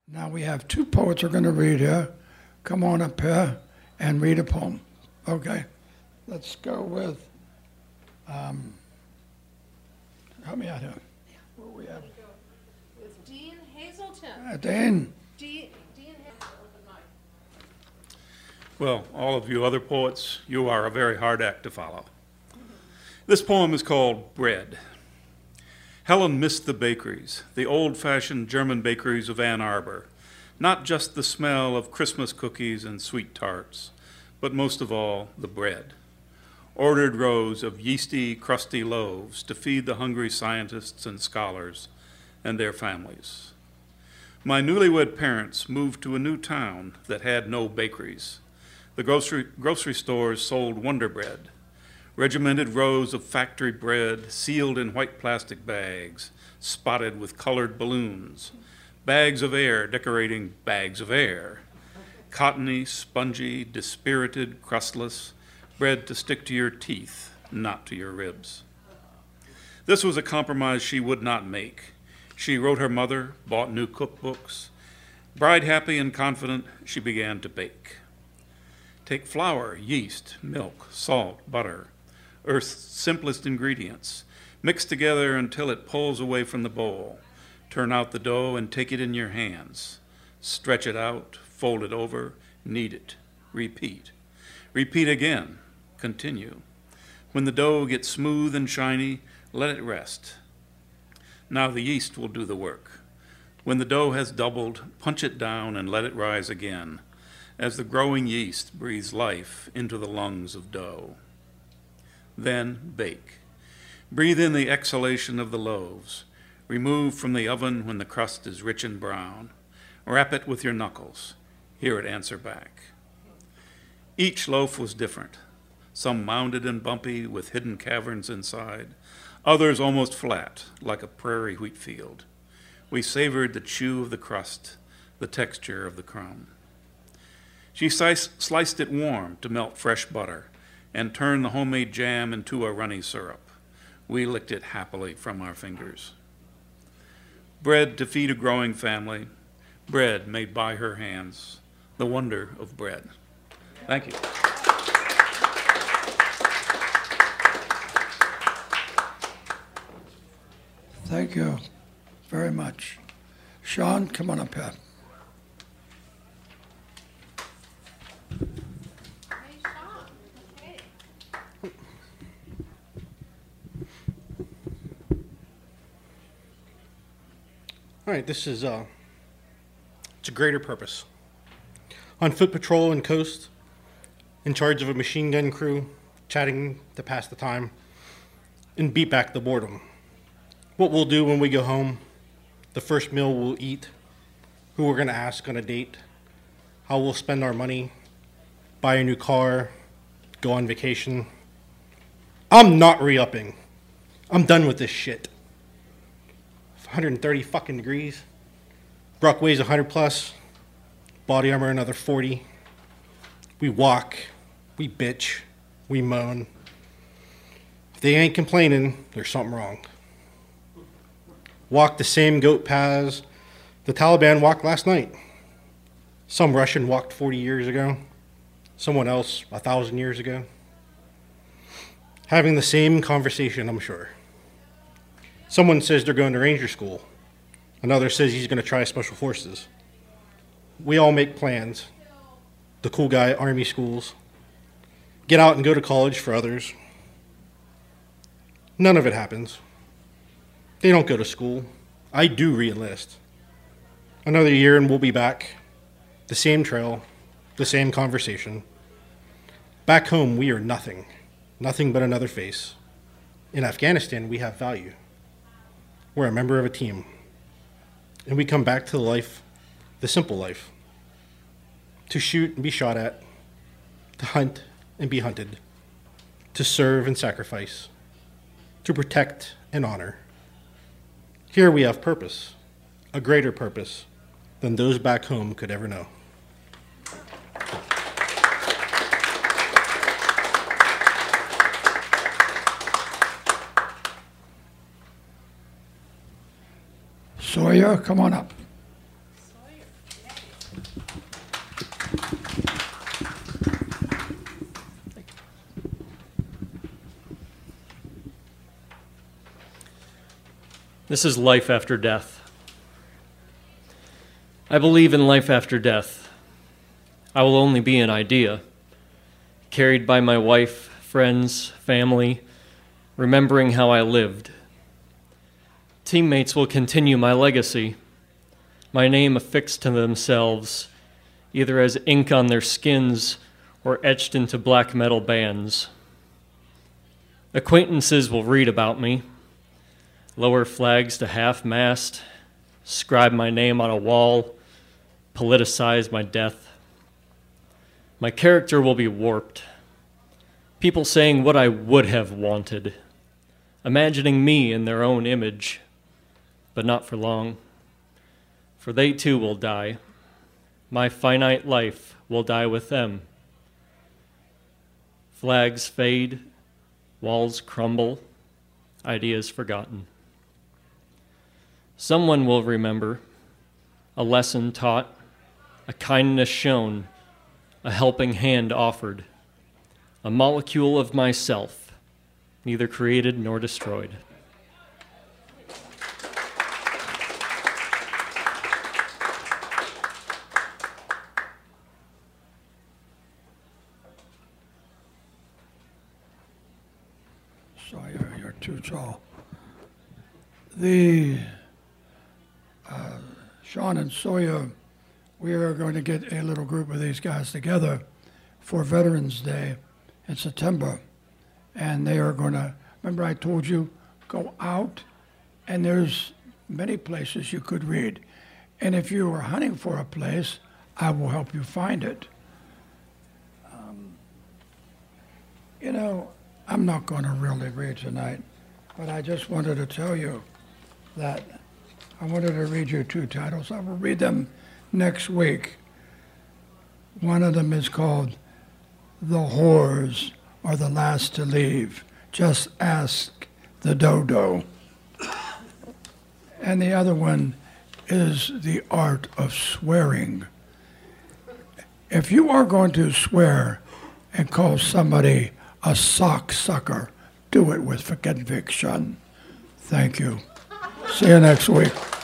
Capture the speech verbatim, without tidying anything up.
Now we have two poets who are going to read here. Come on up here and read a poem. Okay, let's go with, um, help me out here. What we have? With Dean Hazelton. Uh, Dan. Dean, Dean Hazelton. Well, all of you other poets, you are a very hard act to follow. This poem is called Bread. Helen missed the bakeries, the old-fashioned German bakeries of Ann Arbor, not just the smell of Christmas cookies and sweet tarts, but most of all, the bread. Ordered rows of yeasty, crusty loaves to feed the hungry scientists and scholars and their families. My newlywed parents moved to a new town that had no bakeries. The grocery, grocery stores sold Wonder Bread, regimented rows of factory bread sealed in white plastic bags, spotted with colored balloons, bags of air decorating bags of air, cottony, spongy, dispirited, crustless, bread to stick to your teeth, not to your ribs. This was a compromise she would not make. She wrote her mother, bought new cookbooks. Bride happy and confident, she began to bake. Take flour, yeast, milk, salt, butter, Earth's simplest ingredients. Mix together until it pulls away from the bowl. Turn out the dough and take it in your hands. Stretch it out, fold it over, knead it. Repeat. Repeat again. Continue. When the dough gets smooth and shiny, let it rest. Now the yeast will do the work. When the dough has doubled, punch it down and let it rise again, as the growing yeast breathes life into the lungs of dough. Then bake. Breathe in the exhalation of the loaves. Remove from the oven when the crust is rich and brown. Wrap it with your knuckles. Hear it answer back. Each loaf was different. Some mounded and bumpy with hidden caverns inside. Others almost flat, like a prairie wheat field. We savored the chew of the crust, the texture of the crumb. She sliced it warm to melt fresh butter and turned the homemade jam into a runny syrup. We licked it happily from our fingers. Bread to feed a growing family, bread made by her hands, the wonder of bread. Thank you. Thank you very much. Sean, come on up here. All right, this is uh, it's a greater purpose. On foot patrol and coast, in charge of a machine gun crew, chatting to pass the time, and beat back the boredom. What we'll do when we go home, the first meal we'll eat, who we're gonna ask on a date, how we'll spend our money, buy a new car, go on vacation. I'm not re-upping. I'm done with this shit. one hundred thirty fucking degrees. Brock weighs one hundred plus. Body armor another forty. We walk. We bitch. We moan. If they ain't complaining, there's something wrong. Walk the same goat paths the Taliban walked last night. Some Russian walked forty years ago. Someone else a thousand years ago. Having the same conversation, I'm sure. Someone says they're going to Ranger School. Another says he's going to try Special Forces. We all make plans. The cool guy, Army schools. Get out and go to college for others. None of it happens. They don't go to school. I do re-enlist. Another year and we'll be back. The same trail, the same conversation. Back home, we are nothing. Nothing but another face. In Afghanistan, we have value. We're a member of a team. And we come back to the life, the simple life. To shoot and be shot at. To hunt and be hunted. To serve and sacrifice. To protect and honor. Here we have purpose, a greater purpose than those back home could ever know. Sawyer, come on up. Sawyer. This is life after death. I believe in life after death. I will only be an idea, carried by my wife, friends, family, remembering how I lived. Teammates will continue my legacy, my name affixed to themselves, either as ink on their skins or etched into black metal bands. Acquaintances will read about me, lower flags to half-mast, scribe my name on a wall, politicize my death. My character will be warped. People saying what I would have wanted, imagining me in their own image, but not for long, for they too will die. My finite life will die with them. Flags fade, walls crumble, ideas forgotten. Someone will remember a lesson taught, a kindness shown, a helping hand offered, a molecule of myself, neither created nor destroyed. Sawyer, you're too tall. The uh, Sean and Sawyer, we are going to get a little group of these guys together for Veterans Day in September. And they are going to, remember I told you, go out, and there's many places you could read. And if you are hunting for a place, I will help you find it. Um, you know, I'm not going to really read tonight, but I just wanted to tell you that I wanted to read you two titles. I will read them next week. One of them is called The Whores Are the Last to Leave. Just ask the dodo. And the other one is The Art of Swearing. If you are going to swear and call somebody a sock sucker, do it with conviction. Thank you. See you next week.